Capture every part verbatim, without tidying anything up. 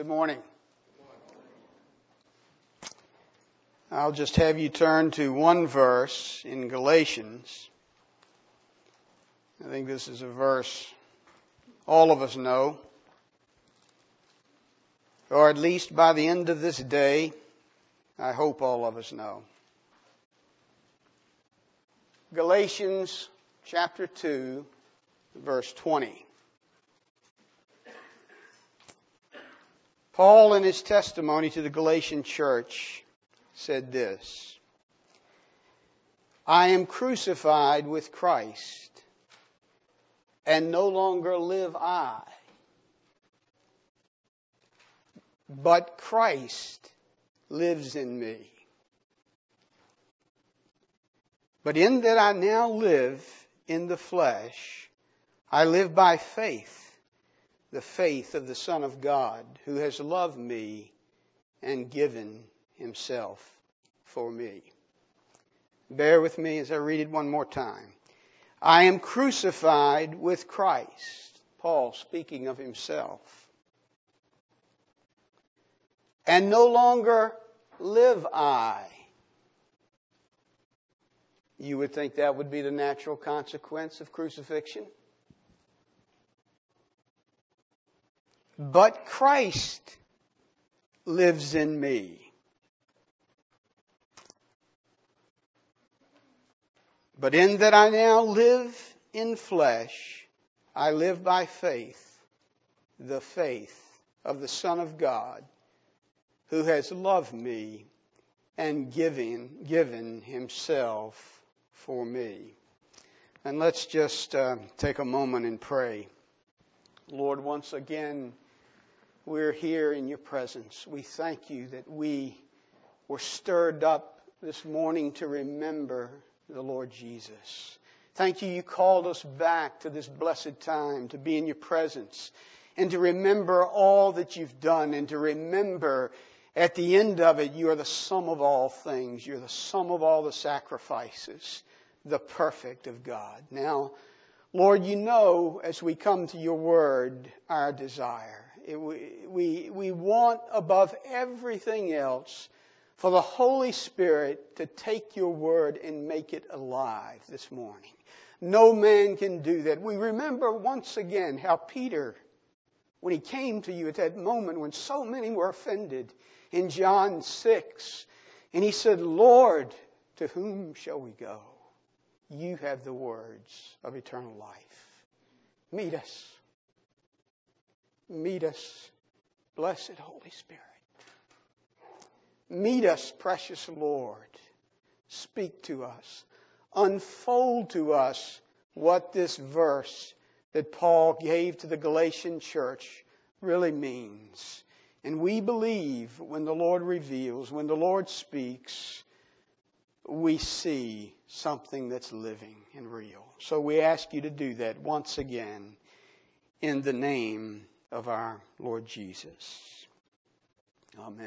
Good morning. I'll just have you turn to one verse in Galatians. I think this is a verse all of us know, or at least by the end of this day, I hope all of us know. Galatians chapter two, verse twenty. Paul, in his testimony to the Galatian church, said this: I am crucified with Christ, and no longer live I, but Christ lives in me. But in that I now live in the flesh, I live by faith, the faith of the Son of God, who has loved me and given himself for me. Bear with me as I read it one more time. I am crucified with Christ, Paul speaking of himself, and no longer live I. You would think that would be the natural consequence of crucifixion. But Christ lives in me. But in that I now live in flesh, I live by faith, the faith of the Son of God, who has loved me and given, given himself for me. And let's just uh, take a moment and pray. Lord, once again, we're here in your presence. We thank you that we were stirred up this morning to remember the Lord Jesus. Thank you, you called us back to this blessed time to be in your presence and to remember all that you've done, and to remember at the end of it, you are the sum of all things. You're the sum of all the sacrifices, the perfect of God. Now, Lord, you know, as we come to your word, our desire. It, we, we, we want above everything else for the Holy Spirit to take your word and make it alive this morning. No man can do that. We remember once again how Peter, when he came to you at that moment when so many were offended in John six, and he said, Lord, to whom shall we go? You have the words of eternal life. Meet us. Meet us, blessed Holy Spirit. Meet us, precious Lord. Speak to us. Unfold to us what this verse that Paul gave to the Galatian church really means. And we believe when the Lord reveals, when the Lord speaks, we see something that's living and real. So we ask you to do that once again in the name of our Lord Jesus. Amen.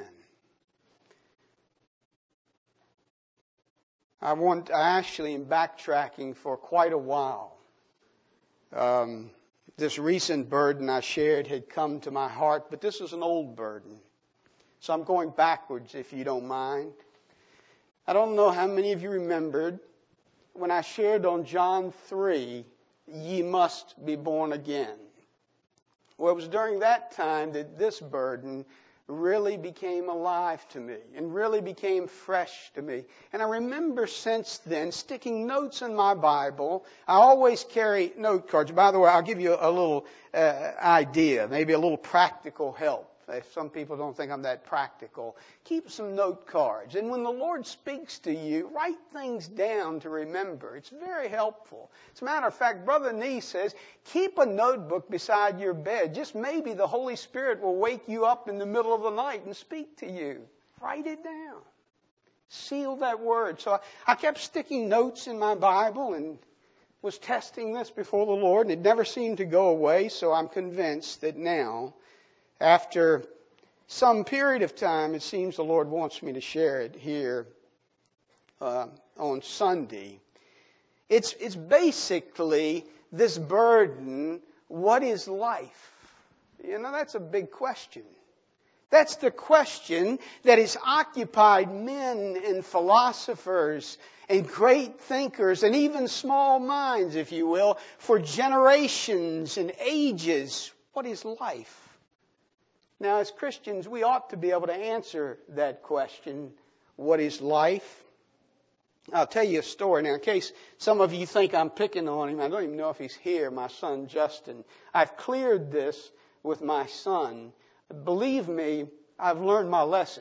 I want, I actually am backtracking for quite a while. Um, this recent burden I shared had come to my heart, but this is an old burden. So I'm going backwards, if you don't mind. I don't know how many of you remembered when I shared on John three, ye must be born again. Well, it was during that time that this burden really became alive to me and really became fresh to me. And I remember since then sticking notes in my Bible. I always carry note cards. By the way, I'll give you a little uh, idea, maybe a little practical help. If some people don't think I'm that practical, keep some note cards. And when the Lord speaks to you, write things down to remember. It's very helpful. As a matter of fact, Brother Nee says, keep a notebook beside your bed. Just maybe the Holy Spirit will wake you up in the middle of the night and speak to you. Write it down. Seal that word. So I, I kept sticking notes in my Bible and was testing this before the Lord, and it never seemed to go away. So I'm convinced that now, after some period of time, it seems the Lord wants me to share it here uh, on Sunday. It's, it's basically this burden, what is life? You know, that's a big question. That's the question that has occupied men and philosophers and great thinkers and even small minds, if you will, for generations and ages. What is life? Now, as Christians, we ought to be able to answer that question. What is life? I'll tell you a story. Now, in case some of you think I'm picking on him, I don't even know if he's here, my son Justin. I've cleared this with my son. Believe me, I've learned my lesson.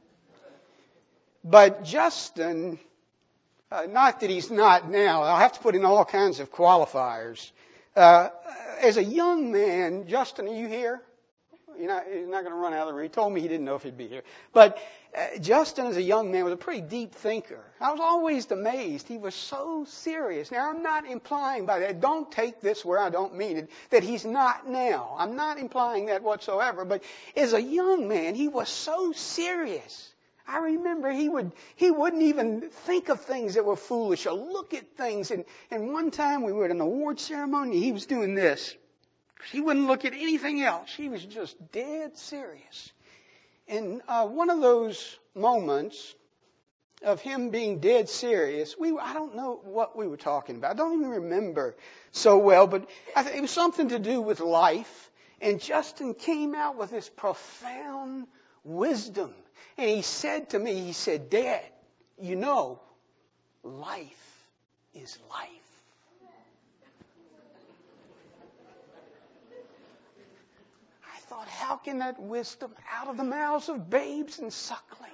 But Justin, uh, not that he's not now, I'll have to put in all kinds of qualifiers. Uh, as a young man, Justin, are you here? You're not, he's not going to run out of the room. He told me he didn't know if he'd be here. But uh, Justin, as a young man, was a pretty deep thinker. I was always amazed. He was so serious. Now, I'm not implying by that, don't take this where I don't mean it, that he's not now. I'm not implying that whatsoever. But as a young man, he was so serious. I remember he would he wouldn't even think of things that were foolish or look at things. And, and one time we were at an award ceremony, he was doing this. He wouldn't look at anything else. He was just dead serious. And uh, one of those moments of him being dead serious, we I don't know what we were talking about. I don't even remember so well, but I th- it was something to do with life. And Justin came out with this profound wisdom. And he said to me, he said, Dad, you know, life is life. I thought, how can that wisdom out of the mouths of babes and sucklings?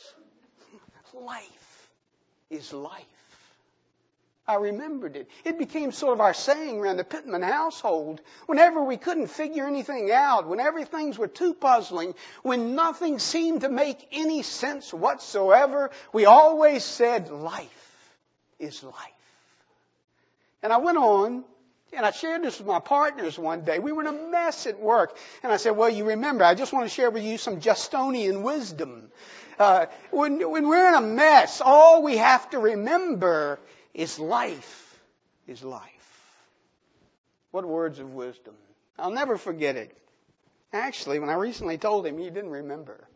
Life is life. I remembered it. It became sort of our saying around the Pittman household. Whenever we couldn't figure anything out, whenever things were too puzzling, when nothing seemed to make any sense whatsoever, we always said, life is life. And I went on, and I shared this with my partners one day. We were in a mess at work. And I said, well, you remember, I just want to share with you some Justonian wisdom. Uh, when, when we're in a mess, all we have to remember is life is life. What words of wisdom. I'll never forget it. Actually, when I recently told him, he didn't remember.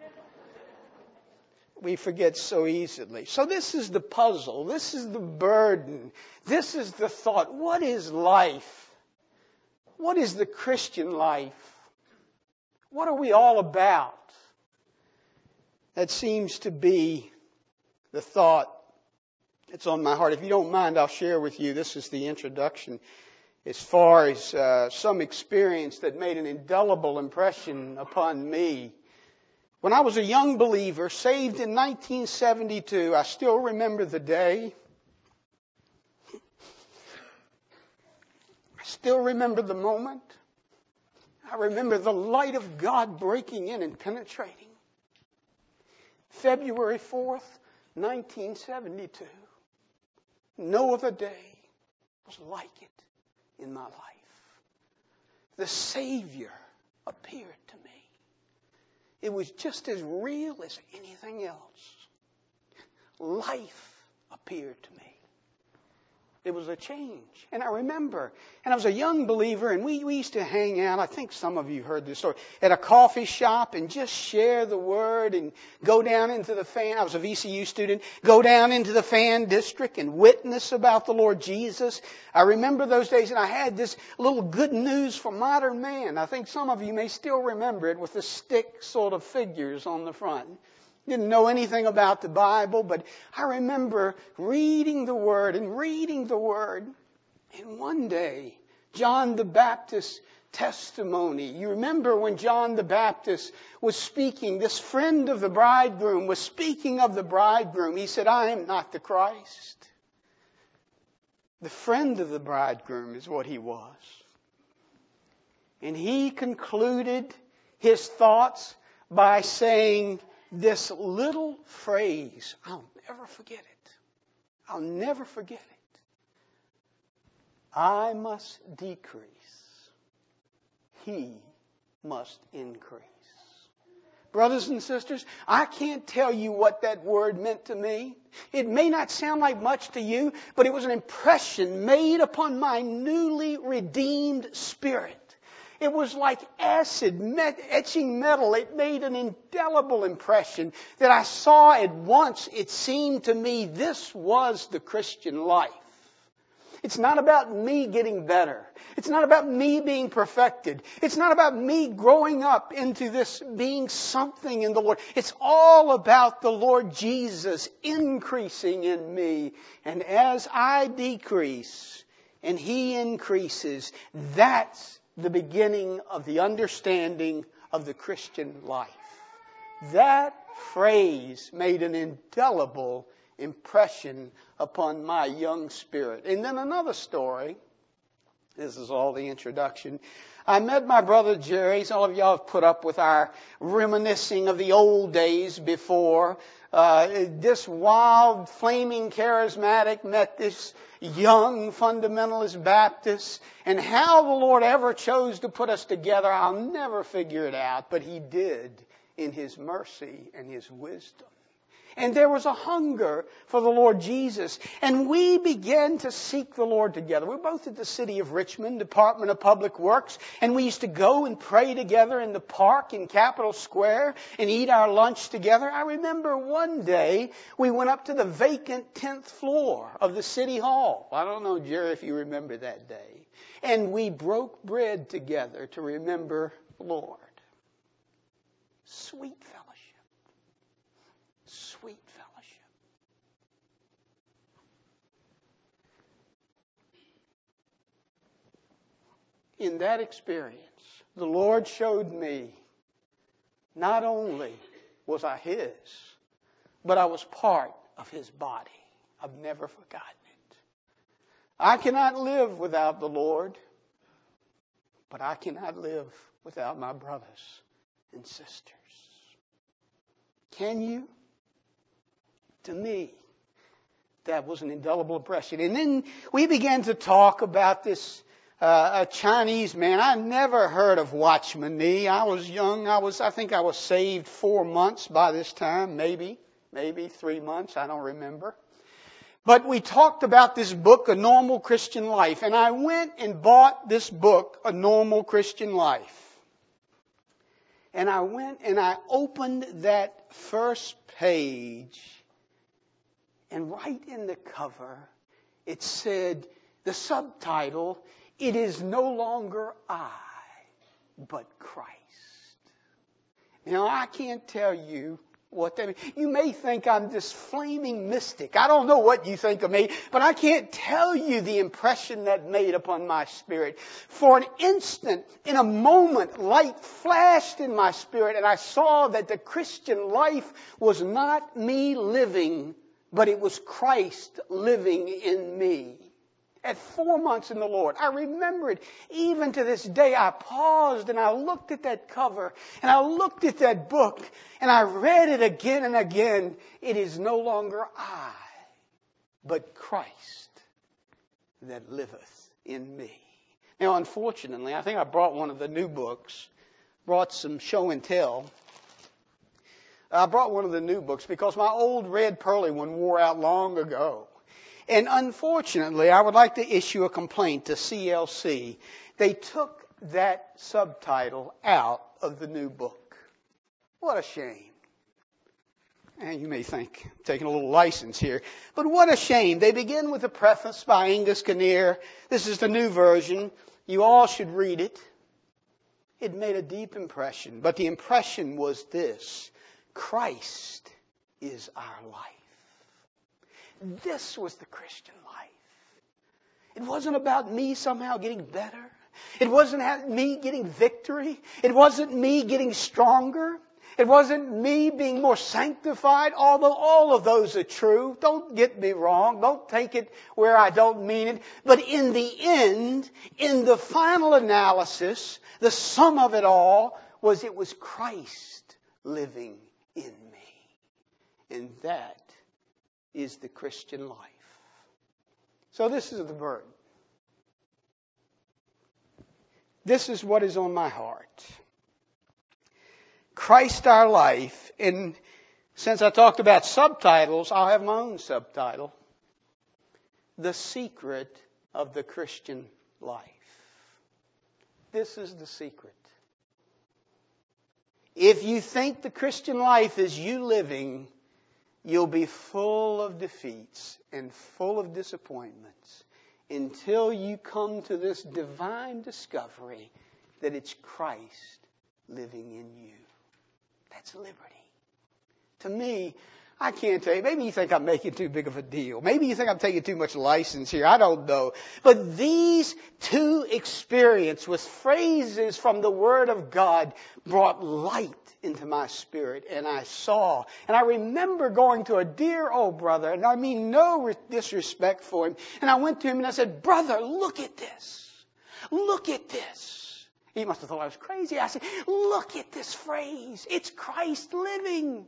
We forget so easily. So this is the puzzle. This is the burden. This is the thought. What is life? What is the Christian life? What are we all about? That seems to be the thought that's on my heart. If you don't mind, I'll share with you. This is the introduction. As far as uh, some experience that made an indelible impression upon me. When I was a young believer, saved in nineteen seventy-two, I still remember the day. I still remember the moment. I remember the light of God breaking in and penetrating. February fourth, nineteen seventy-two. No other day was like it in my life. The Savior appeared to me. It was just as real as anything else. Life appeared to me. It was a change. And I remember, and I was a young believer, and we, we used to hang out, I think some of you heard this story, at a coffee shop and just share the word and go down into the fan. I was a V C U student. Go down into the fan district and witness about the Lord Jesus. I remember those days, and I had this little good news for modern man. I think some of you may still remember it with the stick sort of figures on the front. Didn't know anything about the Bible, but I remember reading the Word and reading the Word. And one day, John the Baptist's testimony. You remember when John the Baptist was speaking, this friend of the bridegroom was speaking of the bridegroom. He said, I am not the Christ. The friend of the bridegroom is what he was. And he concluded his thoughts by saying, this little phrase, I'll never forget it. I'll never forget it. I must decrease. He must increase. Brothers and sisters, I can't tell you what that word meant to me. It may not sound like much to you, but it was an impression made upon my newly redeemed spirit. It was like acid met, etching metal. It made an indelible impression that I saw at once. It seemed to me this was the Christian life. It's not about me getting better. It's not about me being perfected. It's not about me growing up into this being something in the Lord. It's all about the Lord Jesus increasing in me. And as I decrease and He increases, that's the beginning of the understanding of the Christian life. That phrase made an indelible impression upon my young spirit. And then another story. This is all the introduction. I met my brother Jerry. All of y'all have put up with our reminiscing of the old days before. Uh, this wild, flaming, charismatic met this young fundamentalist Baptist. And how the Lord ever chose to put us together, I'll never figure it out. But He did in His mercy and His wisdom. And there was a hunger for the Lord Jesus. And we began to seek the Lord together. We're both at the City of Richmond, Department of Public Works. And we used to go and pray together in the park in Capitol Square and eat our lunch together. I remember one day we went up to the vacant tenth floor of the City Hall. I don't know, Jerry, if you remember that day. And we broke bread together to remember the Lord. Sweet fellowship. Sweet fellowship. In that experience, the Lord showed me not only was I His, but I was part of His body. I've never forgotten it. I cannot live without the Lord, but I cannot live without my brothers and sisters. Can you? To me, that was an indelible impression. And then we began to talk about this uh, a Chinese man. I never heard of Watchman Nee. I was young. I was, I think I was saved four months by this time, maybe, maybe three months. I don't remember. But we talked about this book, A Normal Christian Life. And I went and bought this book, A Normal Christian Life. And I went and I opened that first page. And right in the cover, it said, the subtitle, "It is no longer I, but Christ." Now, I can't tell you what that means. You may think I'm this flaming mystic. I don't know what you think of me, but I can't tell you the impression that made upon my spirit. For an instant, in a moment, light flashed in my spirit, and I saw that the Christian life was not me living, but it was Christ living in me. At four months in the Lord, I remember it. Even to this day, I paused and I looked at that cover and I looked at that book and I read it again and again. It is no longer I, but Christ that liveth in me. Now, unfortunately, I think I brought one of the new books, brought some show and tell. I brought one of the new books because my old red pearly one wore out long ago. And unfortunately, I would like to issue a complaint to C L C. They took that subtitle out of the new book. What a shame. And you may think I'm taking a little license here, but what a shame. They begin with a preface by Angus Kinnear. This is the new version. You all should read it. It made a deep impression, but the impression was this: Christ is our life. This was the Christian life. It wasn't about me somehow getting better. It wasn't me getting victory. It wasn't me getting stronger. It wasn't me being more sanctified, although all of those are true. Don't get me wrong. Don't take it where I don't mean it. But in the end, in the final analysis, the sum of it all was it was Christ living in me. And that is the Christian life. So this is the burden. This is what is on my heart. Christ our life. And since I talked about subtitles, I'll have my own subtitle. The secret of the Christian life. this is the secret. If you think the Christian life is you living, you'll be full of defeats and full of disappointments until you come to this divine discovery that it's Christ living in you. That's liberty. To me, I can't tell you. Maybe you think I'm making too big of a deal. Maybe you think I'm taking too much license here. I don't know. But these two experiences with phrases from the Word of God brought light into my spirit. And I saw. And I remember going to a dear old brother. And I mean no disrespect for him. And I went to him and I said, "Brother, look at this. Look at this." He must have thought I was crazy. I said, "Look at this phrase. It's Christ living."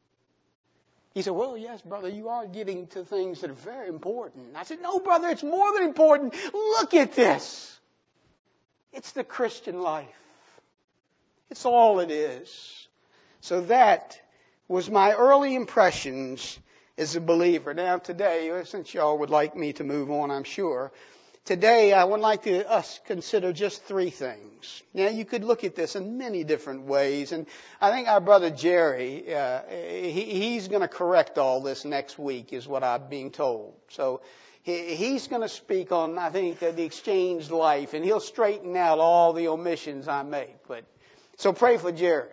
He said, "Well, yes, brother, you are getting to things that are very important." I said, "No, brother, it's more than important. Look at this. It's the Christian life. It's all it is." So that was my early impressions as a believer. Now today, since y'all would like me to move on, I'm sure, today I would like to us consider just three things. Now you could look at this in many different ways, and I think our brother Jerry, uh, he, he's going to correct all this next week, is what I'm being told. So he, he's going to speak on, I think, uh, the exchanged life, and he'll straighten out all the omissions I make. But so pray for Jerry,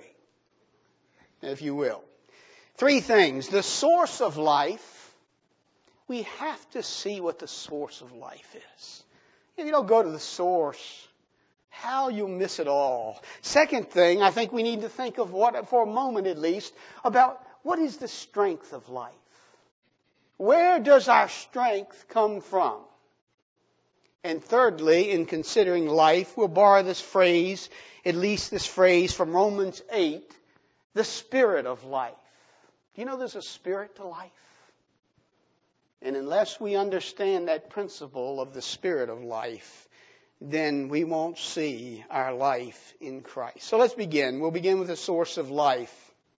if you will. Three things. The source of life. We have to see what the source of life is. If you don't go to the source, how you'll miss it all. Second thing, I think we need to think of what, for a moment at least, about what is the strength of life. Where does our strength come from? And thirdly, in considering life, we'll borrow this phrase, at least this phrase from Romans eight, the spirit of life. Do you know there's a spirit to life? And unless we understand that principle of the spirit of life, then we won't see our life in Christ. So let's begin. We'll begin with the source of life.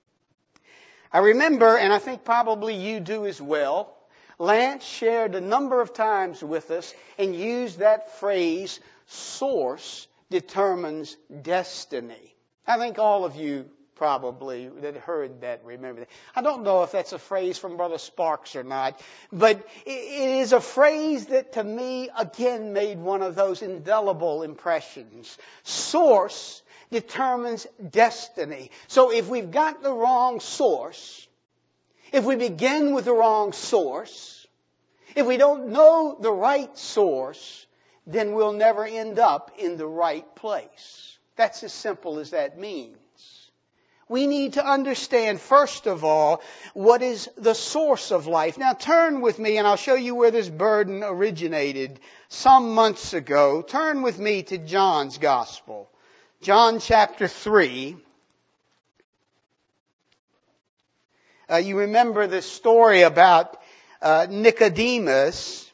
I remember, and I think probably you do as well, Lance shared a number of times with us and used that phrase, source determines destiny. I think all of you probably that heard that remember that. I don't know if that's a phrase from Brother Sparks or not, but it is a phrase that to me again made one of those indelible impressions. Source determines destiny. So if we've got the wrong source, if we begin with the wrong source, if we don't know the right source, then we'll never end up in the right place. That's as simple as that means. We need to understand, first of all, what is the source of life. Now turn with me, and I'll show you where this burden originated some months ago. Turn with me to John's Gospel. John chapter three. Uh, you remember the story about uh, Nicodemus.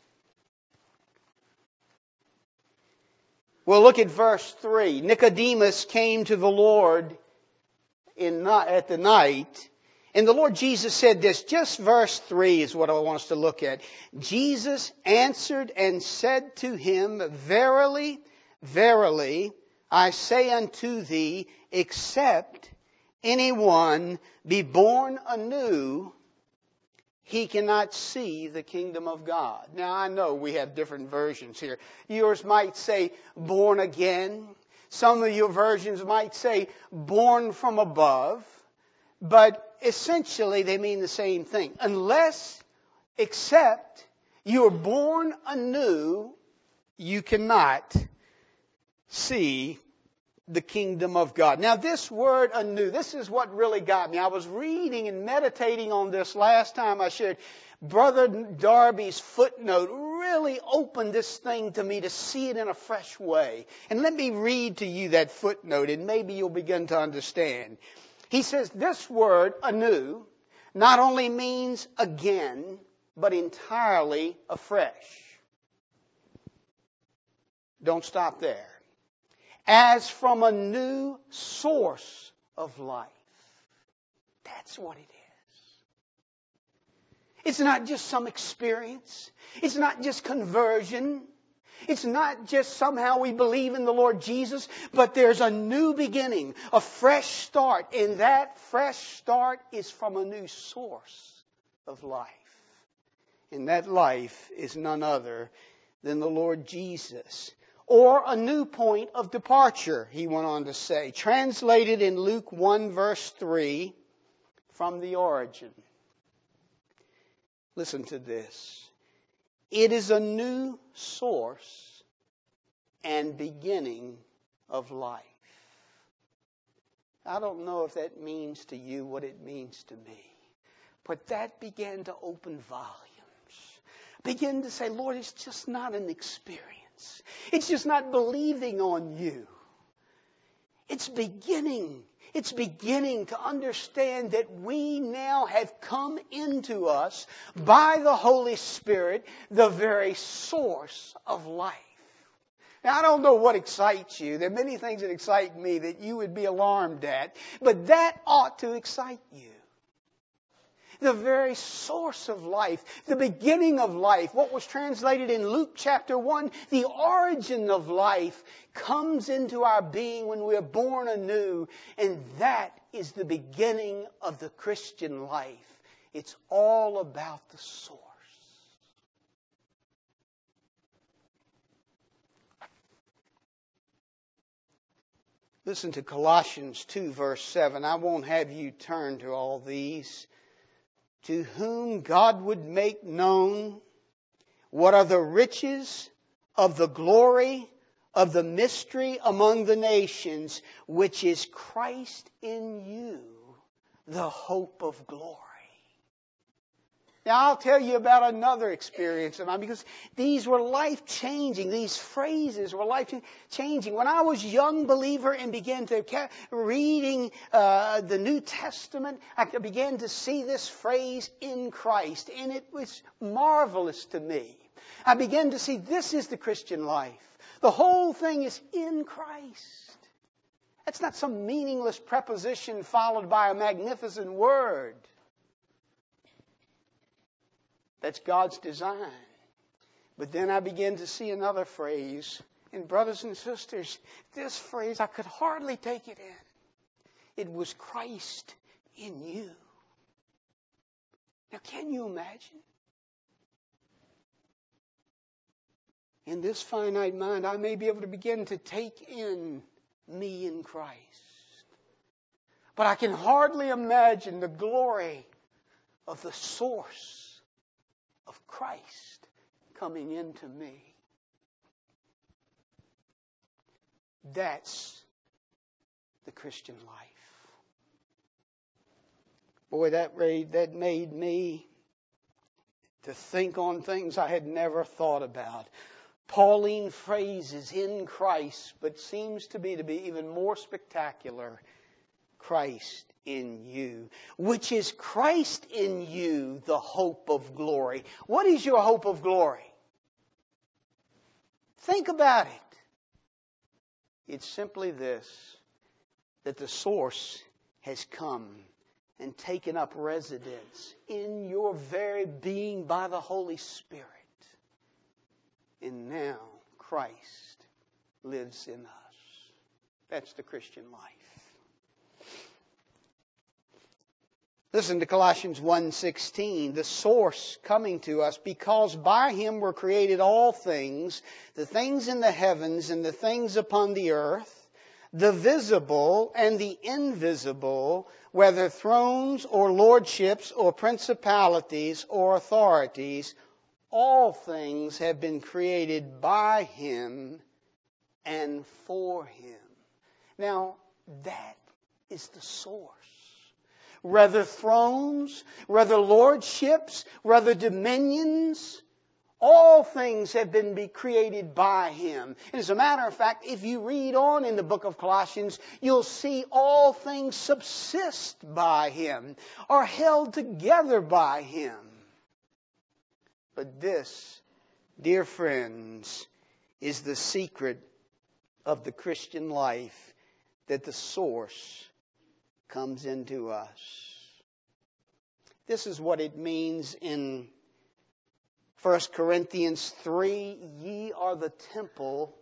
Well, look at verse three. Nicodemus came to the Lord in at the night, and the Lord Jesus said this. Just verse three is what I want us to look at. Jesus answered and said to him, "Verily, verily, I say unto thee, except anyone be born anew, he cannot see the kingdom of God." Now I know we have different versions here. Yours might say born again. Some of your versions might say born from above. But essentially they mean the same thing. Unless, except you are born anew, you cannot see the kingdom of God. Now this word anew, this is what really got me. I was reading and meditating on this last time I shared. Brother Darby's footnote really opened this thing to me to see it in a fresh way. And let me read to you that footnote and maybe you'll begin to understand. He says this word anew not only means again, but entirely afresh. Don't stop there. As from a new source of life. That's what it is. It's not just some experience. It's not just conversion. It's not just somehow we believe in the Lord Jesus, but there's a new beginning, a fresh start. And that fresh start is from a new source of life. And that life is none other than the Lord Jesus. Or a new point of departure, he went on to say. Translated in Luke one verse three from the origin. Listen to this. It is a new source and beginning of life. I don't know if that means to you what it means to me. But that began to open volumes. Begin to say, Lord, it's just not an experience. It's just not believing on you. It's beginning. It's beginning to understand that we now have come into us by the Holy Spirit, the very source of life. Now, I don't know what excites you. There are many things that excite me that you would be alarmed at, but that ought to excite you. The very source of life, the beginning of life, what was translated in Luke chapter one, the origin of life comes into our being when we are born anew. And that is the beginning of the Christian life. It's all about the source. Listen to Colossians two verse seven. I won't have you turn to all these. To whom God would make known what are the riches of the glory of the mystery among the nations, which is Christ in you, the hope of glory. Now, I'll tell you about another experience of mine, because these were life-changing. These phrases were life-changing. When I was a young believer and began to keep reading uh, the New Testament, I began to see this phrase, in Christ, and it was marvelous to me. I began to see this is the Christian life. The whole thing is in Christ. That's not some meaningless preposition followed by a magnificent word. That's God's design. But then I began to see another phrase. And brothers and sisters, this phrase, I could hardly take it in. It was Christ in you. Now, can you imagine? In this finite mind, I may be able to begin to take in me in Christ. But I can hardly imagine the glory of the source of Christ coming into me. That's the Christian life. Boy, that made, that made me to think on things I had never thought about. Pauline phrases, in Christ, but seems to me to be even more spectacular, Christ in you, which is Christ in you, the hope of glory. What is your hope of glory? Think about it. It's simply this, that the source has come and taken up residence in your very being by the Holy Spirit. And now Christ lives in us. That's the Christian life. Listen to Colossians one sixteen, the source coming to us, because by Him were created all things, the things in the heavens and the things upon the earth, the visible and the invisible, whether thrones or lordships or principalities or authorities, all things have been created by Him and for Him. Now, that is the source. Whether thrones, whether lordships, whether dominions, all things have been be created by Him. And as a matter of fact, if you read on in the book of Colossians, you'll see all things subsist by Him, are held together by Him. But this, dear friends, is the secret of the Christian life, that the source comes into us. This is what it means in First Corinthians three, ye are the temple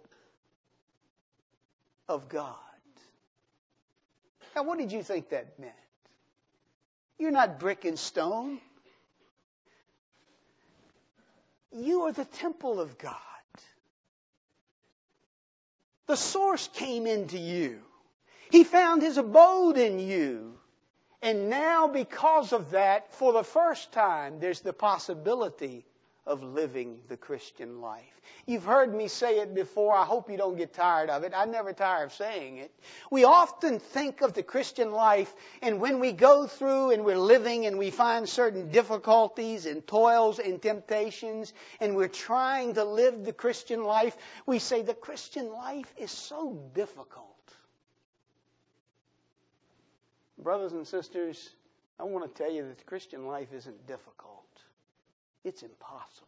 of God. Now, what did you think that meant? You're not brick and stone. You are the temple of God. The source came into you. He found His abode in you. And now, because of that, for the first time, there's the possibility of living the Christian life. You've heard me say it before. I hope you don't get tired of it. I never tire of saying it. We often think of the Christian life, and when we go through and we're living and we find certain difficulties and toils and temptations, and we're trying to live the Christian life, we say the Christian life is so difficult. Brothers and sisters, I want to tell you that the Christian life isn't difficult. It's impossible.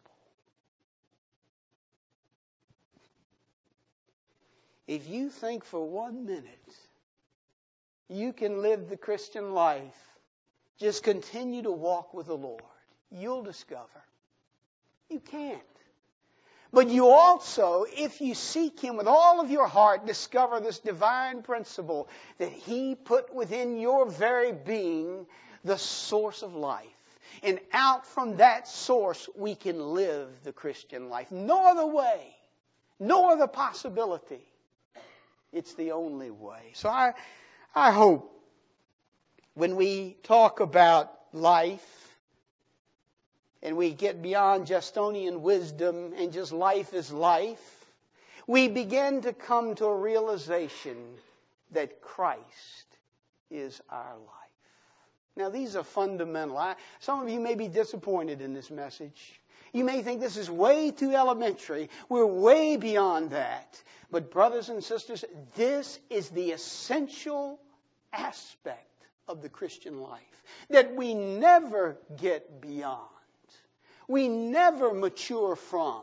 If you think for one minute you can live the Christian life, just continue to walk with the Lord, you'll discover you can't. But you also, if you seek Him with all of your heart, discover this divine principle that He put within your very being the source of life. And out from that source, we can live the Christian life. No other way. No other possibility. It's the only way. So I, I hope when we talk about life, and we get beyond Justinian wisdom and just life is life, we begin to come to a realization that Christ is our life. Now, these are fundamental. I, some of you may be disappointed in this message. You may think this is way too elementary. We're way beyond that. But brothers and sisters, this is the essential aspect of the Christian life that we never get beyond. We never mature from.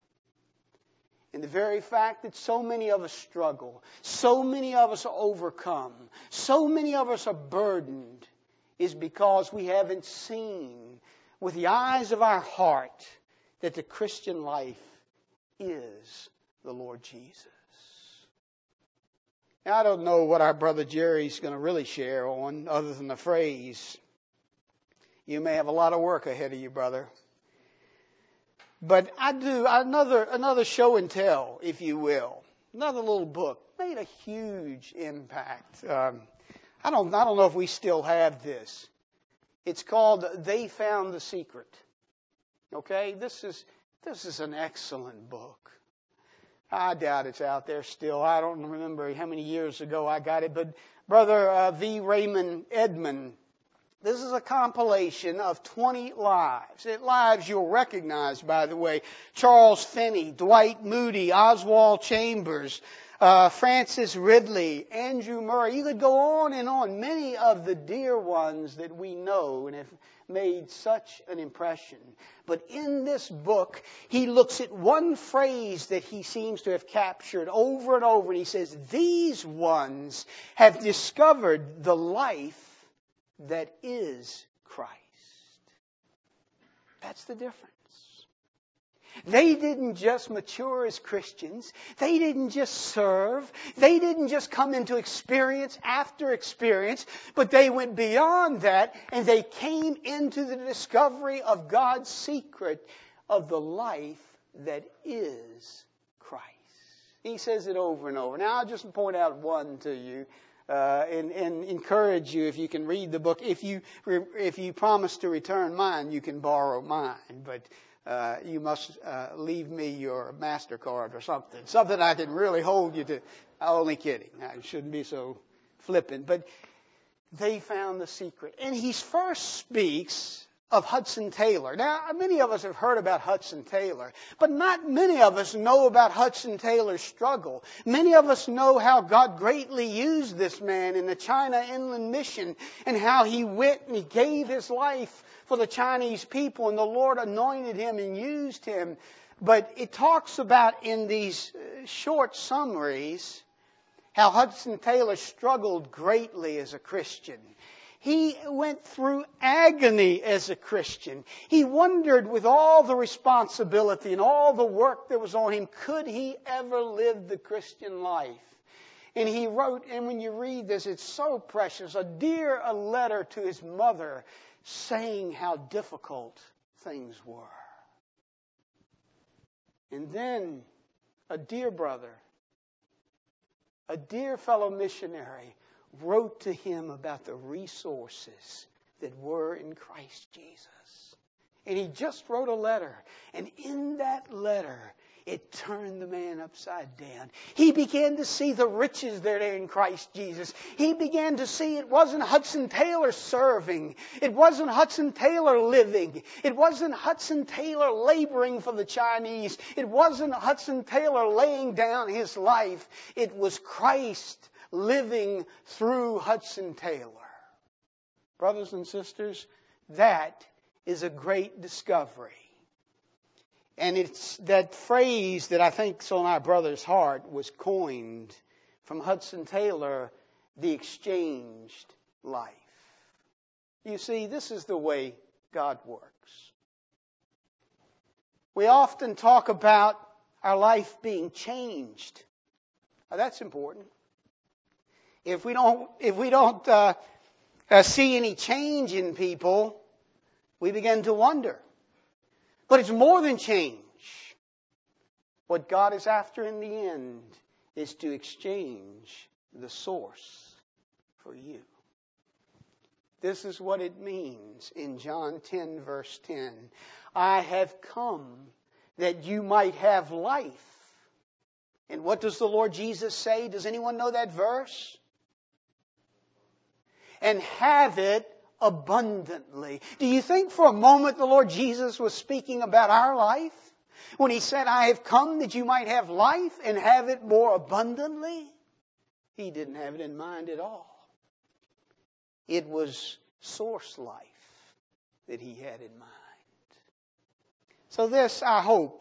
And the very fact that so many of us struggle, so many of us are overcome, so many of us are burdened, is because we haven't seen with the eyes of our heart that the Christian life is the Lord Jesus. Now, I don't know what our brother Jerry's going to really share on other than the phrase, you may have a lot of work ahead of you, brother. But I do another another show and tell, if you will. Another little book made a huge impact. Um, I don't I don't know if we still have this. It's called They Found the Secret. Okay, this is this is an excellent book. I doubt it's out there still. I don't remember how many years ago I got it, but Brother uh, V. Raymond Edmond, this is a compilation of twenty lives. It lives you'll recognize, by the way. Charles Finney, Dwight Moody, Oswald Chambers, uh, Francis Ridley, Andrew Murray. You could go on and on. Many of the dear ones that we know and have made such an impression. But in this book, he looks at one phrase that he seems to have captured over and over. And he says, these ones have discovered the life that is Christ. That's the difference. They didn't just mature as Christians. They didn't just serve. They didn't just come into experience after experience, but they went beyond that and they came into the discovery of God's secret of the life that is Christ. He says it over and over. Now, I'll just point out one to you. Uh, and, and encourage you if you can read the book. If you if you promise to return mine, you can borrow mine. But uh, you must uh, leave me your MasterCard or something. Something I can really hold you to. I'm only kidding. I shouldn't be so flippant. But they found the secret. And he first speaks of Hudson Taylor. Now, many of us have heard about Hudson Taylor, but not many of us know about Hudson Taylor's struggle. Many of us know how God greatly used this man in the China Inland Mission and how he went and he gave his life for the Chinese people and the Lord anointed him and used him. But it talks about in these short summaries how Hudson Taylor struggled greatly as a Christian. He went through agony as a Christian. He wondered, with all the responsibility and all the work that was on him, could he ever live the Christian life? And he wrote, and when you read this, it's so precious, a dear a letter to his mother saying how difficult things were. And then a dear brother, a dear fellow missionary, wrote to him about the resources that were in Christ Jesus. And he just wrote a letter. And in that letter, it turned the man upside down. He began to see the riches that are in Christ Jesus. He began to see it wasn't Hudson Taylor serving. It wasn't Hudson Taylor living. It wasn't Hudson Taylor laboring for the Chinese. It wasn't Hudson Taylor laying down his life. It was Christ living through Hudson Taylor. Brothers and sisters, that is a great discovery. And it's that phrase that I think's on our brother's heart was coined from Hudson Taylor, the exchanged life. You see, this is the way God works. We often talk about our life being changed. Now, that's important. If we don't, if we don't uh, uh, see any change in people, we begin to wonder. But it's more than change. What God is after in the end is to exchange the source for you. This is what it means in John ten, verse ten. I have come that you might have life. And what does the Lord Jesus say? Does anyone know that verse? And have it abundantly. Do you think for a moment the Lord Jesus was speaking about our life? When He said, I have come that you might have life and have it more abundantly? He didn't have it in mind at all. It was source life that He had in mind. So this, I hope,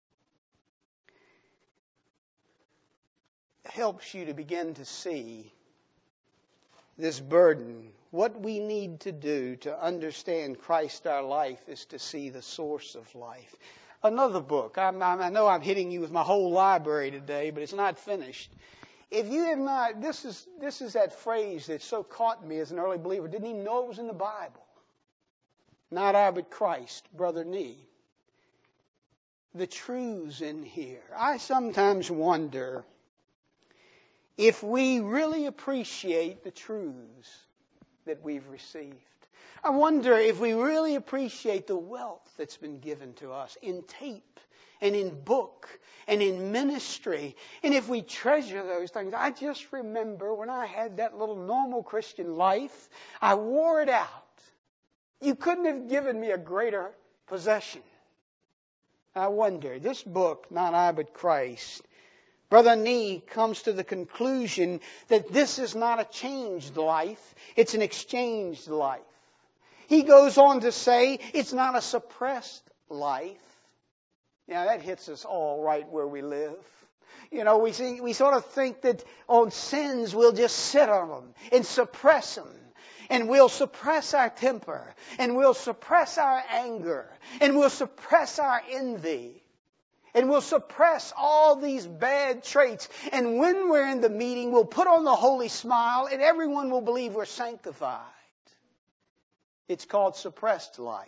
helps you to begin to see this burden. What we need to do to understand Christ our life is to see the source of life. Another book. I'm, I'm, I know I'm hitting you with my whole library today, but it's not finished. If you have not, this is this is that phrase that so caught me as an early believer. Didn't even know it was in the Bible. Not I, but Christ, Brother Nee. The truths in here. I sometimes wonder if we really appreciate the truths that we've received. I wonder if we really appreciate the wealth that's been given to us in tape and in book and in ministry. And if we treasure those things. I just remember when I had that little normal Christian life, I wore it out. You couldn't have given me a greater possession. I wonder, this book, Not I but Christ, Brother Nee comes to the conclusion that this is not a changed life, it's an exchanged life. He goes on to say it's not a suppressed life. Now that hits us all right where we live. You know, we see, we sort of think that on sins we'll just sit on them and suppress them. And we'll suppress our temper. And we'll suppress our anger. And we'll suppress our envy. And we'll suppress all these bad traits. And when we're in the meeting, we'll put on the holy smile and everyone will believe we're sanctified. It's called suppressed life.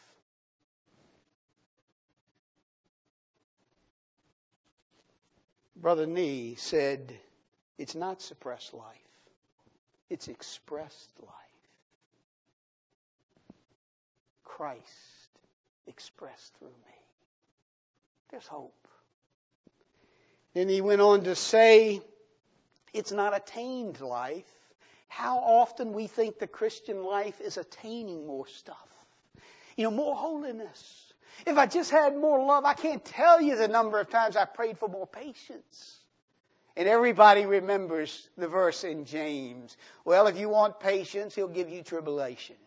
Brother Nee said, it's not suppressed life. It's expressed life. Christ expressed through me. There's hope. Then he went on to say, it's not attained life. How often we think the Christian life is attaining more stuff. You know, more holiness. If I just had more love, I can't tell you the number of times I prayed for more patience. And everybody remembers the verse in James. Well, if you want patience, He'll give you tribulation.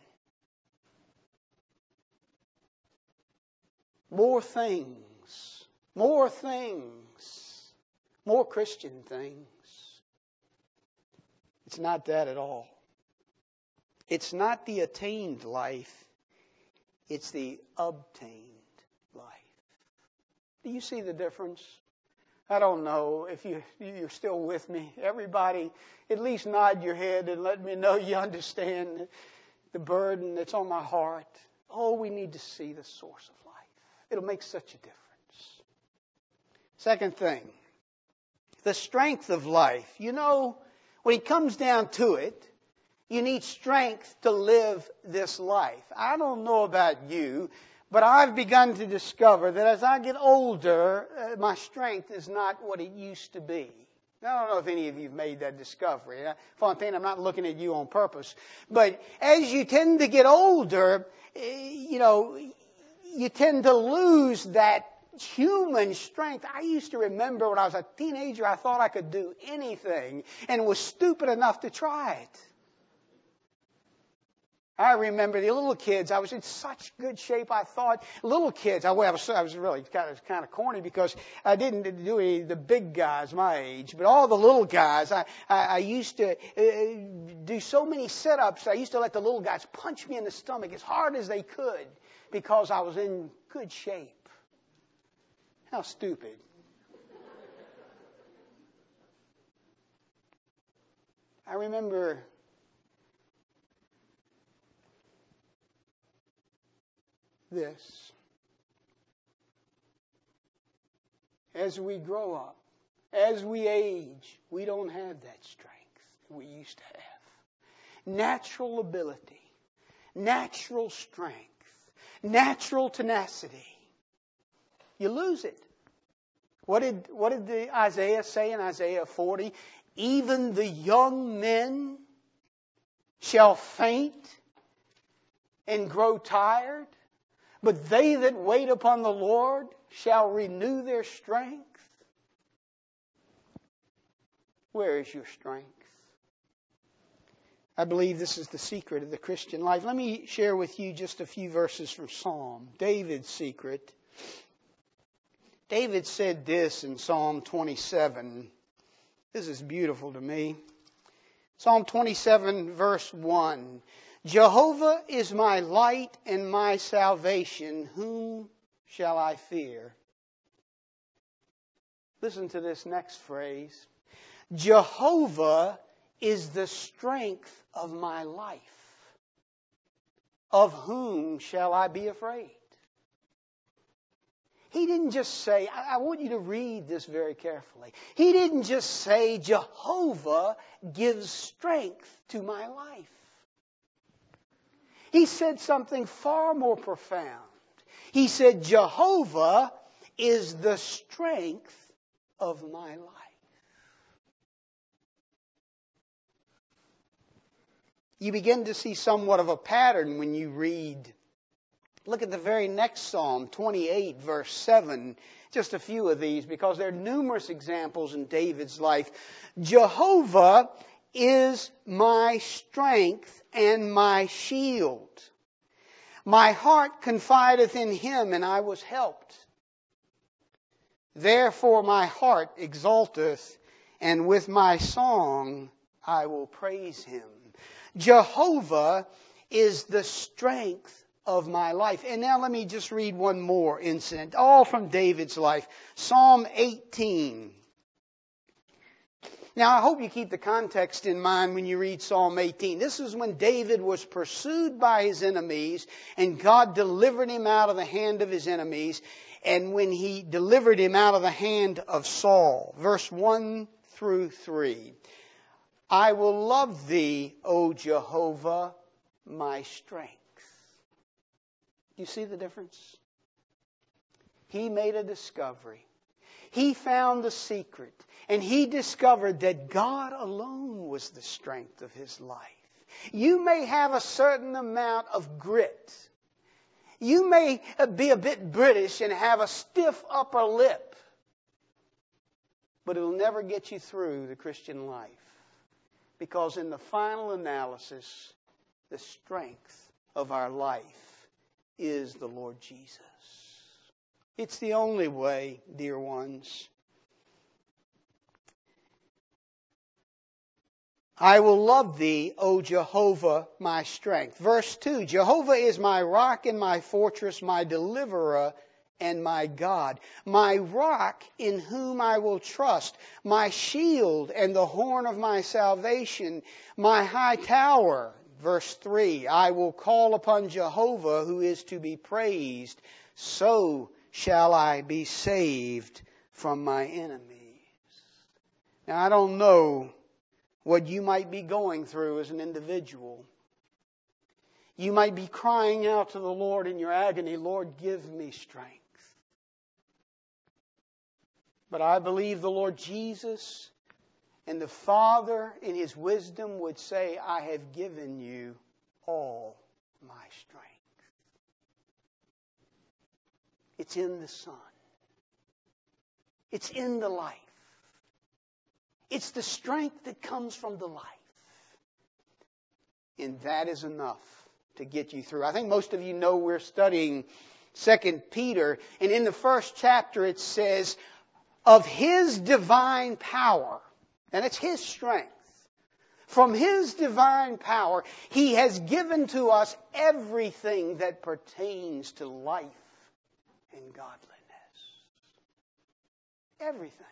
More things. More things. More Christian things. It's not that at all. It's not the attained life, it's the obtained life. Do you see the difference? I don't know if you, you're still with me. Everybody, at least nod your head and let me know you understand the burden that's on my heart. Oh, we need to see the source of life. It'll make such a difference. Second thing, the strength of life. You know, when it comes down to it, you need strength to live this life. I don't know about you, but I've begun to discover that as I get older, uh, my strength is not what it used to be. Now, I don't know if any of you have made that discovery. Uh, Fontaine, I'm not looking at you on purpose. But as you tend to get older, uh, you know, you tend to lose that human strength. I used to remember when I was a teenager, I thought I could do anything and was stupid enough to try it. I remember the little kids. I was in such good shape. I thought little kids. I was, I was really kind of kind of corny because I didn't do any of the big guys my age, but all the little guys. I I, I used to uh, do so many sit-ups. I used to let the little guys punch me in the stomach as hard as they could because I was in good shape. How stupid. I remember this. As we grow up, as we age, we don't have that strength we used to have. Natural ability, natural strength, natural tenacity. You lose it. What did, what did the Isaiah say in Isaiah forty? Even the young men shall faint and grow tired. But they that wait upon the Lord shall renew their strength. Where is your strength? I believe this is the secret of the Christian life. Let me share with you just a few verses from Psalm. David's secret. David said this in Psalm twenty-seven. This is beautiful to me. Psalm twenty-seven, verse one. Jehovah is my light and my salvation. Whom shall I fear? Listen to this next phrase. Jehovah is the strength of my life. Of whom shall I be afraid? He didn't just say, I want you to read this very carefully. He didn't just say, Jehovah gives strength to my life. He said something far more profound. He said, Jehovah is the strength of my life. You begin to see somewhat of a pattern when you read. Look at the very next Psalm, twenty-eight, verse seven. Just a few of these because there are numerous examples in David's life. Jehovah is my strength and my shield. My heart confideth in him, and I was helped. Therefore my heart exalteth, and with my song I will praise him. Jehovah is the strength of my life. And now let me just read one more incident, all from David's life. Psalm eighteen. Now, I hope you keep the context in mind when you read Psalm eighteen. This is when David was pursued by his enemies, and God delivered him out of the hand of his enemies, and when he delivered him out of the hand of Saul. Verse one through three. I will love thee, O Jehovah, my strength. You see the difference? He made a discovery. He found the secret. And he discovered that God alone was the strength of his life. You may have a certain amount of grit. You may be a bit British and have a stiff upper lip. But it will never get you through the Christian life. Because in the final analysis, the strength of our life is the Lord Jesus. It's the only way, dear ones. I will love thee, O Jehovah, my strength. Verse two, Jehovah is my rock and my fortress, my deliverer and my God, my rock in whom I will trust, my shield and the horn of my salvation, my high tower. Verse three, I will call upon Jehovah who is to be praised, so shall I be saved from my enemies. Now I don't know what you might be going through as an individual. You might be crying out to the Lord in your agony, Lord, give me strength. But I believe the Lord Jesus and the Father in His wisdom would say, I have given you all my strength. It's in the Son. It's in the life. It's the strength that comes from the life. And that is enough to get you through. I think most of you know we're studying Second Peter. And in the first chapter it says, of His divine power, and it's His strength. From His divine power, He has given to us everything that pertains to life and godliness. Everything.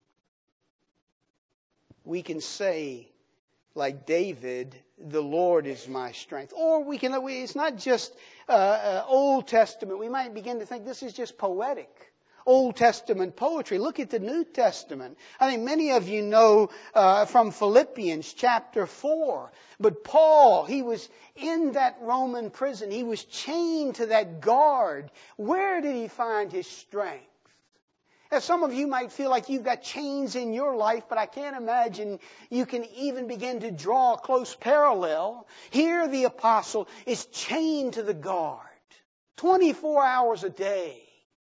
We can say, like David, the Lord is my strength. Or we can, it's not just uh, uh, Old Testament. We might begin to think this is just poetic. Old Testament poetry. Look at the New Testament. I think many of you know uh, from Philippians chapter four. But Paul, he was in that Roman prison. He was chained to that guard. Where did he find his strength? Now, some of you might feel like you've got chains in your life, but I can't imagine you can even begin to draw a close parallel. Here the apostle is chained to the guard twenty-four hours a day.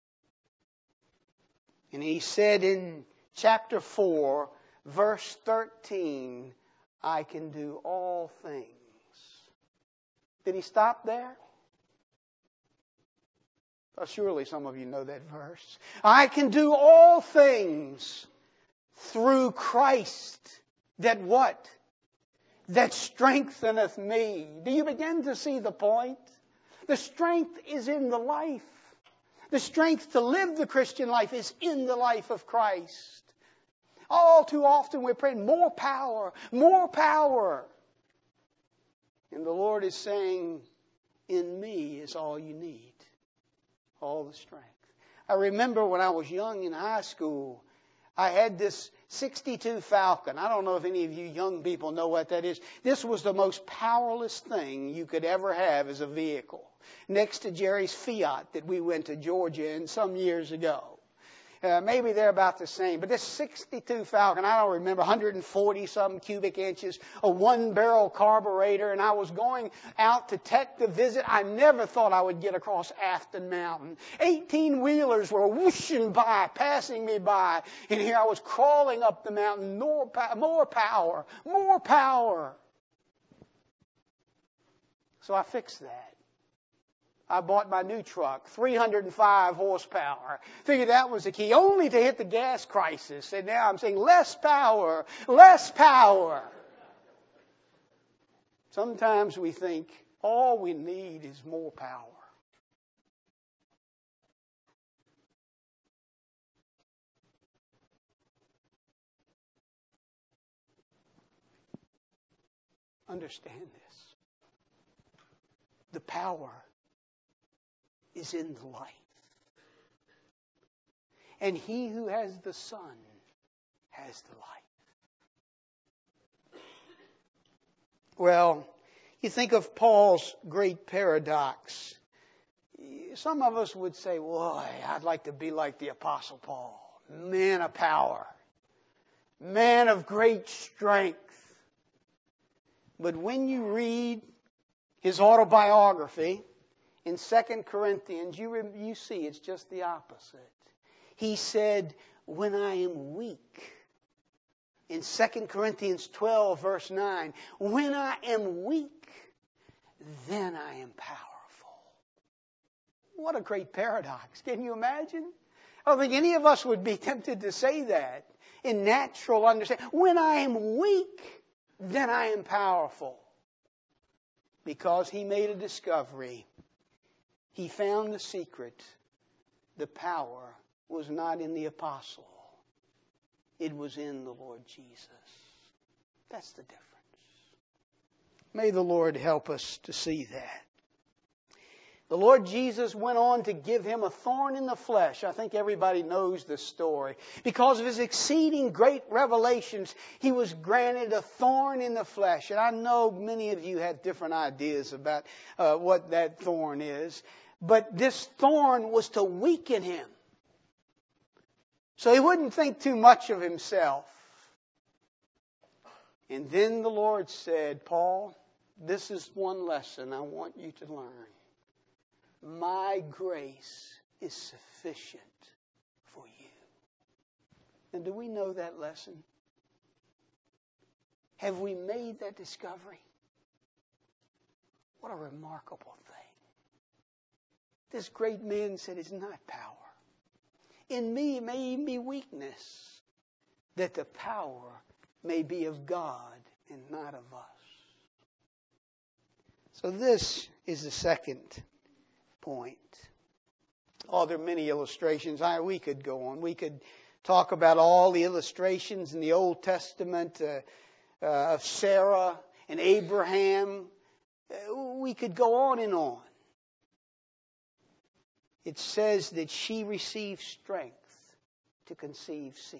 And he said in chapter four, verse thirteen, I can do all things. Did he stop there? Well, surely some of you know that verse. I can do all things through Christ that what? That strengtheneth me. Do you begin to see the point? The strength is in the life. The strength to live the Christian life is in the life of Christ. All too often we're praying more power, more power. And the Lord is saying, in me is all you need. All the strength. I remember when I was young in high school, I had this sixty-two Falcon. I don't know if any of you young people know what that is. This was the most powerless thing you could ever have as a vehicle. Next to Jerry's Fiat that we went to Georgia in some years ago. Uh, maybe they're about the same. But this sixty-two Falcon, I don't remember, one hundred forty some cubic inches, a one-barrel carburetor, and I was going out to Tech to visit. I never thought I would get across Afton Mountain. eighteen-wheelers were whooshing by, passing me by, and here I was crawling up the mountain. More, more power, more power. So I fixed that. I bought my new truck, three hundred five horsepower. Figured that was the key, only to hit the gas crisis. And now I'm saying less power, less power. Sometimes we think all we need is more power. Understand this. The power is in the life. And he who has the Son has the life. Well, you think of Paul's great paradox. Some of us would say, boy, I'd like to be like the Apostle Paul. Man of power. Man of great strength. But when you read his autobiography, in Second Corinthians, you, re- you see it's just the opposite. He said, when I am weak. In Second Corinthians twelve, verse nine, when I am weak, then I am powerful. What a great paradox. Can you imagine? I don't think any of us would be tempted to say that in natural understanding. When I am weak, then I am powerful. Because he made a discovery. He found the secret. The power was not in the apostle. It was in the Lord Jesus. That's the difference. May the Lord help us to see that. The Lord Jesus went on to give him a thorn in the flesh. I think everybody knows this story. Because of his exceeding great revelations, he was granted a thorn in the flesh. And I know many of you have different ideas about uh, what that thorn is. But this thorn was to weaken him. So he wouldn't think too much of himself. And then the Lord said, Paul, this is one lesson I want you to learn. My grace is sufficient for you. And do we know that lesson? Have we made that discovery? What a remarkable thing. This great man said, it's not power. In me may even be weakness, that the power may be of God and not of us. So this is the second point. Oh, there are many illustrations. I, we could go on. We could talk about all the illustrations in the Old Testament uh, uh, of Sarah and Abraham. Uh, we could go on and on. It says that she received strength to conceive seed.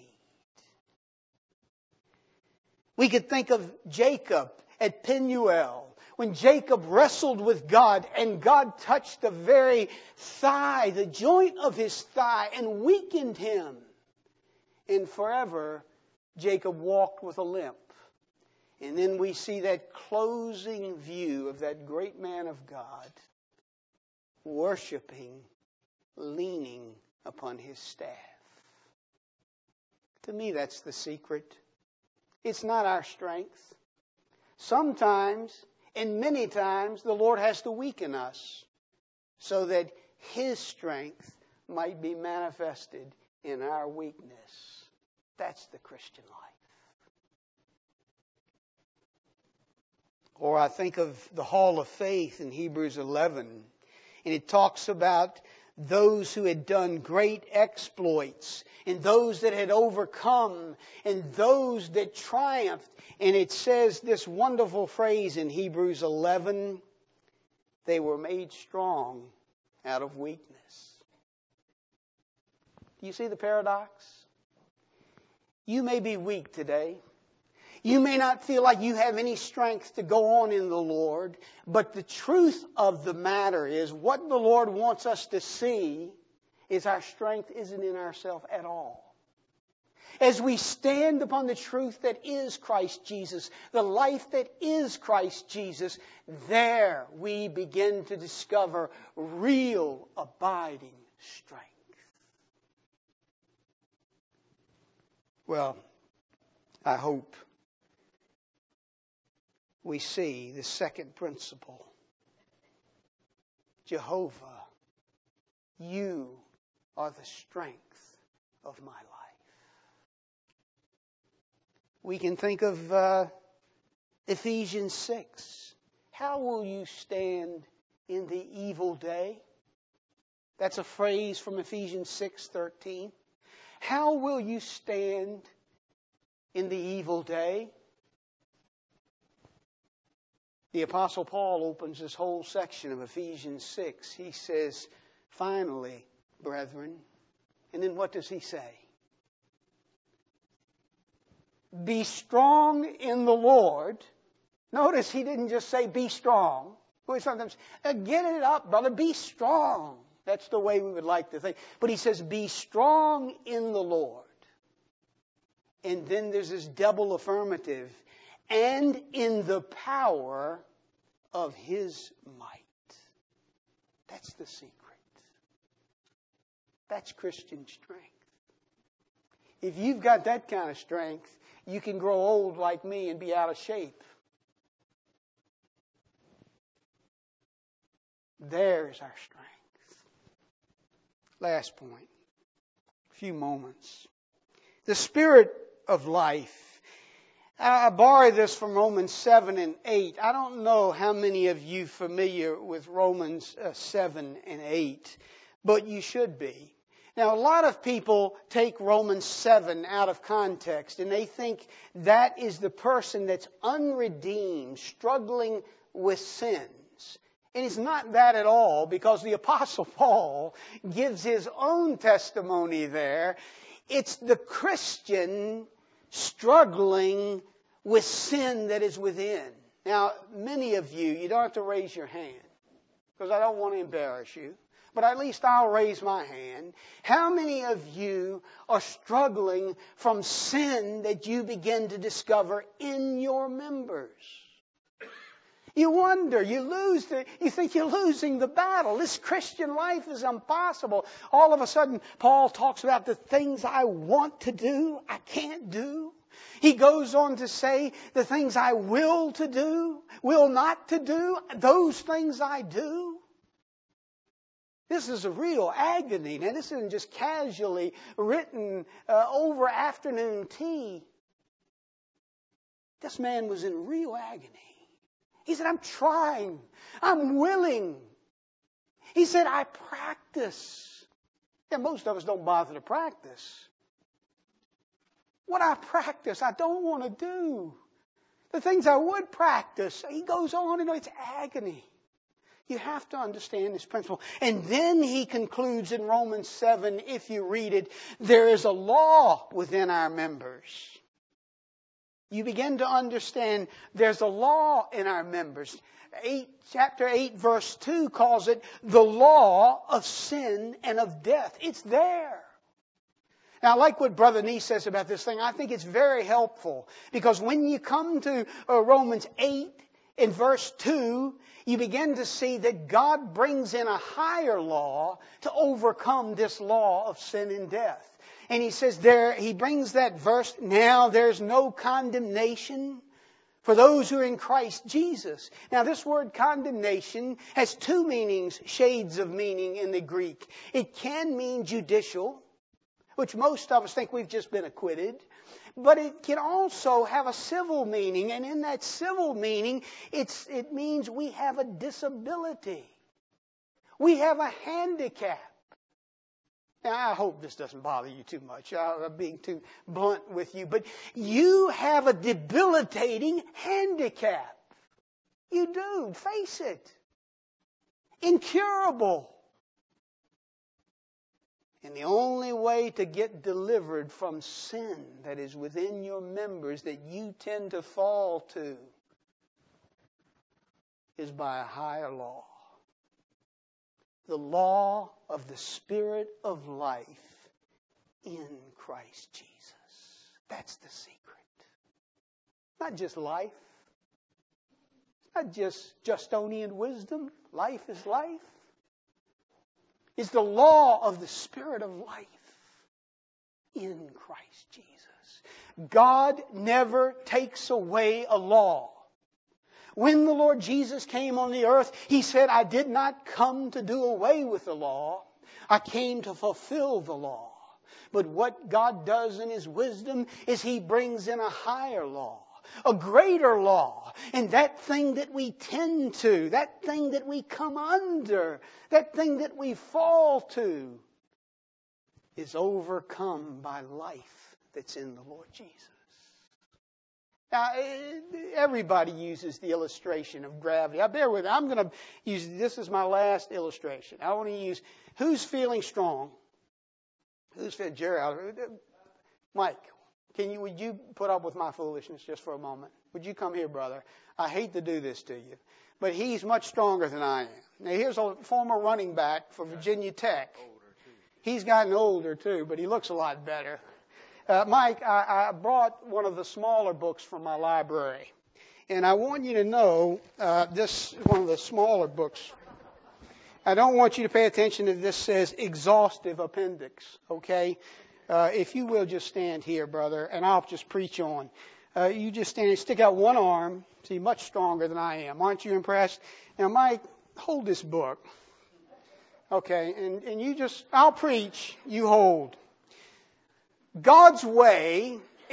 We could think of Jacob at Peniel, when Jacob wrestled with God and God touched the very thigh, the joint of his thigh, and weakened him. And forever, Jacob walked with a limp. And then we see that closing view of that great man of God, worshiping, leaning upon his staff. To me, that's the secret. It's not our strength. Sometimes, and many times, the Lord has to weaken us so that His strength might be manifested in our weakness. That's the Christian life. Or I think of the Hall of Faith in Hebrews eleven, and it talks about those who had done great exploits, and those that had overcome, and those that triumphed. And it says this wonderful phrase in Hebrews eleven, they were made strong out of weakness. Do you see the paradox? You may be weak today. You may not feel like you have any strength to go on in the Lord, but the truth of the matter is what the Lord wants us to see is our strength isn't in ourselves at all. As we stand upon the truth that is Christ Jesus, the life that is Christ Jesus, there we begin to discover real abiding strength. Well, I hope we see the second principle. Jehovah, you are the strength of my life. We can think of uh, Ephesians six. How will you stand in the evil day? That's a phrase from Ephesians six thirteen. How will you stand in the evil day? The Apostle Paul opens this whole section of Ephesians six. He says, finally, brethren. And then what does he say? Be strong in the Lord. Notice he didn't just say be strong. We sometimes, get it up, brother, be strong. That's the way we would like to think. But he says, be strong in the Lord. And then there's this double affirmative. And in the power of His might. That's the secret. That's Christian strength. If you've got that kind of strength, you can grow old like me and be out of shape. There's our strength. Last point. A few moments. The Spirit of life. I borrowed this from Romans seven and eight. I don't know how many of you familiar with Romans uh, seven and eight, but you should be. Now, a lot of people take Romans seven out of context, and they think that is the person that's unredeemed, struggling with sins. And it's not that at all, because the Apostle Paul gives his own testimony there. It's the Christian struggling with sin that is within. Now, many of you, you don't have to raise your hand, because I don't want to embarrass you. But at least I'll raise my hand. How many of you are struggling from sin that you begin to discover in your members? You wonder, you lose the, you think you're losing the battle. This Christian life is impossible. All of a sudden, Paul talks about the things I want to do, I can't do. He goes on to say the things I will to do, will not to do, those things I do. This is a real agony. Now, this isn't just casually written uh, over afternoon tea. This man was in real agony. He said, I'm trying. I'm willing. He said, I practice. Yeah, most of us don't bother to practice. What I practice, I don't want to do. The things I would practice, he goes on and it's agony. You have to understand this principle. And then he concludes in Romans seven, if you read it, there is a law within our members. You begin to understand there's a law in our members. Eight, chapter eight, verse two calls it the law of sin and of death. It's there. Now, I like what Brother Nee says about this thing. I think it's very helpful, because when you come to uh, Romans eight in verse two, you begin to see that God brings in a higher law to overcome this law of sin and death. And he says there, he brings that verse, now there's no condemnation for those who are in Christ Jesus. Now, this word condemnation has two meanings, shades of meaning in the Greek. It can mean judicial, which most of us think we've just been acquitted. But it can also have a civil meaning, and in that civil meaning, it's, it means we have a disability. We have a handicap. Now, I hope this doesn't bother you too much. I'm being too blunt with you. But you have a debilitating handicap. You do. Face it. Incurable. And the only way to get delivered from sin that is within your members that you tend to fall to is by a higher law. The law of the Spirit of life in Christ Jesus. That's the secret. Not just life. Not just Justonian wisdom. Life is life. It's the law of the Spirit of life in Christ Jesus. God never takes away a law. When the Lord Jesus came on the earth, He said, I did not come to do away with the law. I came to fulfill the law. But what God does in His wisdom is He brings in a higher law, a greater law. And that thing that we tend to, that thing that we come under, that thing that we fall to, is overcome by life that's in the Lord Jesus. Now, everybody uses the illustration of gravity. I bear with it. I'm going to use, this is my last illustration. I want to use, who's feeling strong? Who's feeling, Jerry? Mike, can you, would you put up with my foolishness just for a moment? Would you come here, brother? I hate to do this to you, but he's much stronger than I am. Now, here's a former running back for Virginia Tech. He's gotten older too, but he looks a lot better. Uh, Mike, I, I brought one of the smaller books from my library. And I want you to know, uh, this is one of the smaller books. I don't want you to pay attention if this says exhaustive appendix, okay? Uh, if you will just stand here, brother, and I'll just preach on. Uh, you just stand and stick out one arm. See, much stronger than I am. Aren't you impressed? Now, Mike, hold this book. Okay, and, and you just, I'll preach, you hold. God's way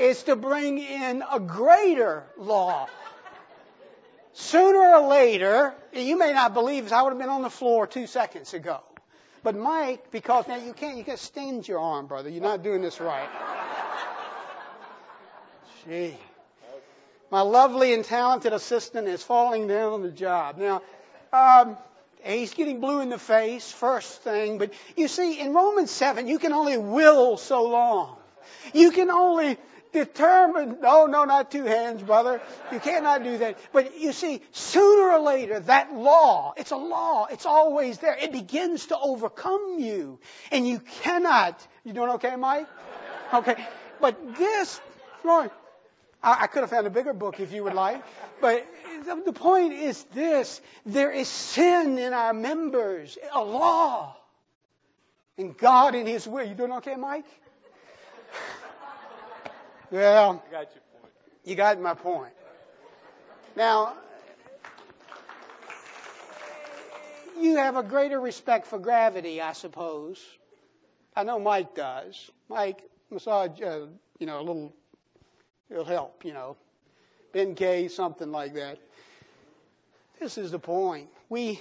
is to bring in a greater law. Sooner or later, you may not believe this, I would have been on the floor two seconds ago. But Mike, because now you can't, you can't extend your arm, brother. You're not doing this right. Gee. My lovely and talented assistant is falling down on the job. Now, um, he's getting blue in the face, first thing. But you see, in Romans seven, you can only will so long. You can only determine, no, no, not two hands, brother. You cannot do that. But you see, sooner or later, that law, it's a law. It's always there. It begins to overcome you. And you cannot, you doing okay, Mike? Okay. But this, Lord, I could have found a bigger book if you would like. But the point is this. There is sin in our members. A law. And God in His will. You doing okay, Mike? Well, I got your point. You got my point. Now, you have a greater respect for gravity, I suppose. I know Mike does. Mike, massage, uh, you know, a little... It'll help, you know. Ben K, something like that. This is the point. We,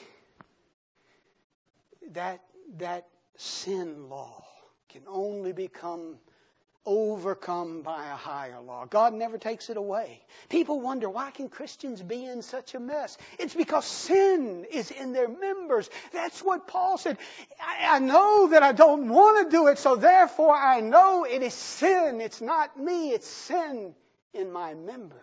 that, that sin law can only become overcome by a higher law. God never takes it away. People wonder, why can Christians be in such a mess? It's because sin is in their members. That's what Paul said. I, I know that I don't want to do it, so therefore I know it is sin. It's not me, it's sin in my members.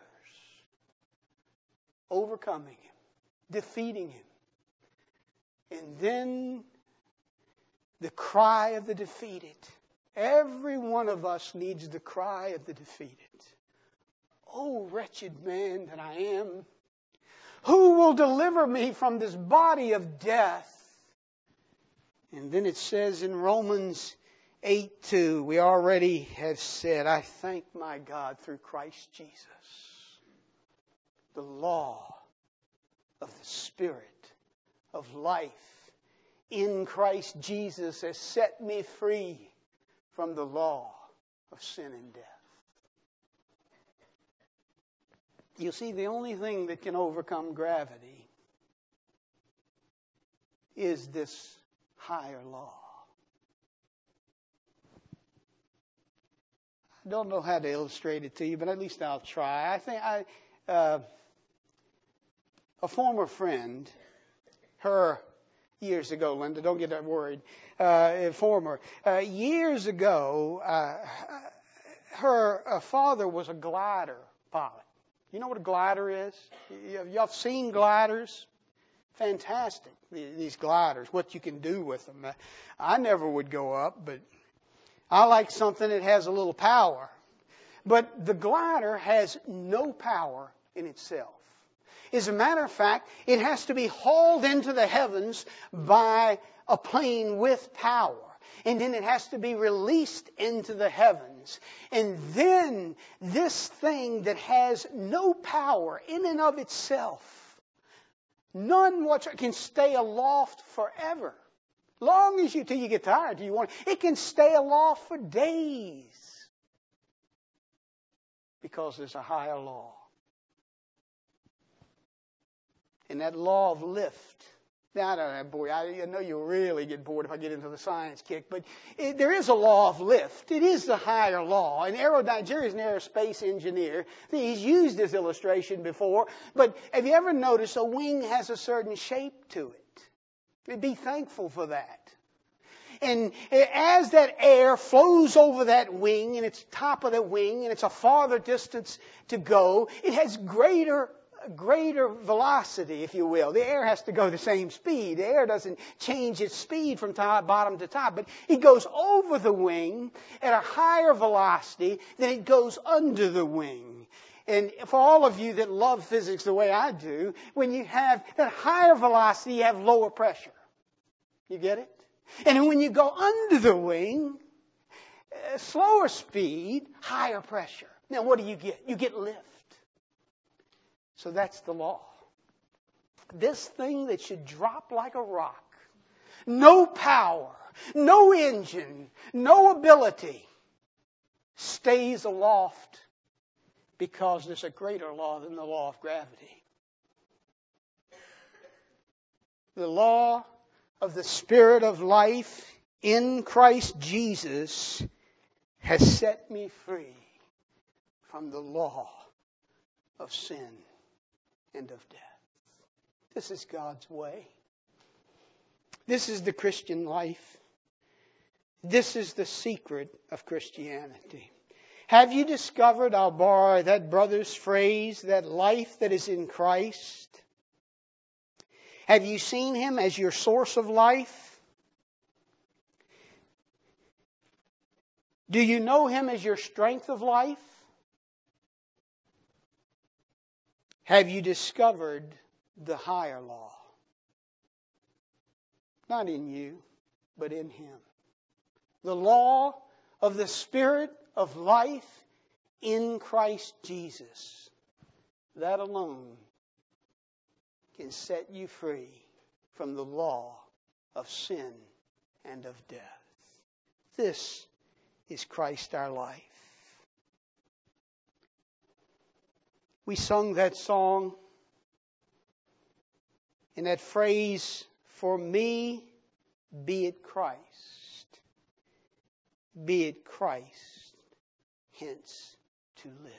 Overcoming him, defeating him. And then the cry of the defeated. Every one of us needs the cry of the defeated. Oh, wretched man that I am, who will deliver me from this body of death? And then it says in Romans eight two, we already have said, I thank my God through Christ Jesus. The law of the Spirit of life in Christ Jesus has set me free from the law of sin and death. You see, the only thing that can overcome gravity is this higher law. I don't know how to illustrate it to you, but at least I'll try. I think I, uh, a former friend, her years ago, Linda, don't get that worried, uh, former, uh, years ago, uh, her uh, father was a glider pilot. You know what a glider is? Y'all have seen gliders? Fantastic, these gliders, what you can do with them. I never would go up, but I like something that has a little power. But the glider has no power in itself. As a matter of fact, it has to be hauled into the heavens by a plane with power. And then it has to be released into the heavens. And then this thing that has no power in and of itself, none whatsoever, can stay aloft forever. Long as you, till you get tired, till you want it, it can stay aloft for days. Because there's a higher law. And that law of lift. Now, I don't know, boy, I, I know you'll really get bored if I get into the science kick, but it, there is a law of lift. It is the higher law. And aerodynamics, Jerry's an aerospace engineer. He's used this illustration before, but have you ever noticed a wing has a certain shape to it? Be thankful for that. And as that air flows over that wing, and it's top of the wing, and it's a farther distance to go, it has greater greater velocity, if you will. The air has to go the same speed. The air doesn't change its speed from top, bottom to top, but it goes over the wing at a higher velocity than it goes under the wing. And for all of you that love physics the way I do, when you have that higher velocity, you have lower pressure. You get it? And when you go under the wing, uh, slower speed, higher pressure. Now what do you get? You get lift. So that's the law. This thing that should drop like a rock, no power, no engine, no ability, stays aloft because there's a greater law than the law of gravity. The law of the Spirit of life in Christ Jesus has set me free from the law of sin and of death. This is God's way. This is the Christian life. This is the secret of Christianity. Have you discovered, I'll borrow that brother's phrase, that life that is in Christ? Have you seen Him as your source of life? Do you know Him as your strength of life? Have you discovered the higher law? Not in you, but in Him. The law of the Spirit of life in Christ Jesus. That alone can set you free from the law of sin and of death. This is Christ our life. We sung that song, and that phrase, for me, be it Christ. Be it Christ, hence to live.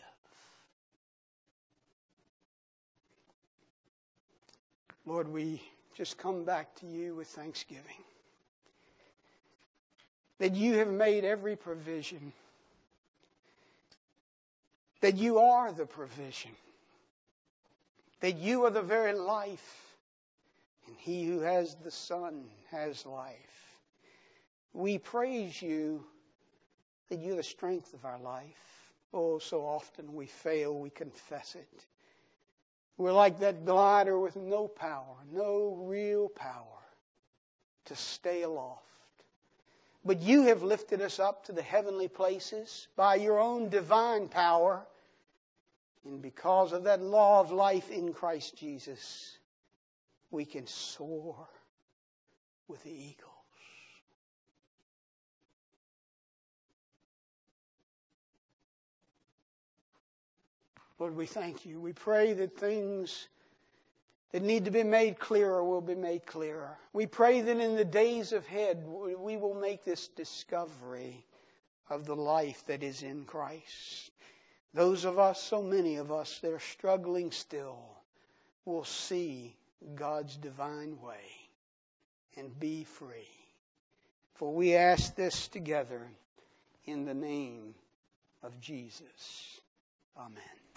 Lord, we just come back to you with thanksgiving. That you have made every provision. That you are the provision. That you are the very life. And he who has the Son has life. We praise you that you're the strength of our life. Oh, so often we fail, we confess it. We're like that glider with no power, no real power to stay aloft. But you have lifted us up to the heavenly places by your own divine power. And because of that law of life in Christ Jesus, we can soar with the eagles. Lord, we thank you. We pray that things that need to be made clearer will be made clearer. We pray that in the days ahead we will make this discovery of the life that is in Christ. Those of us, so many of us that are struggling still, will see God's divine way and be free. For we ask this together in the name of Jesus. Amen.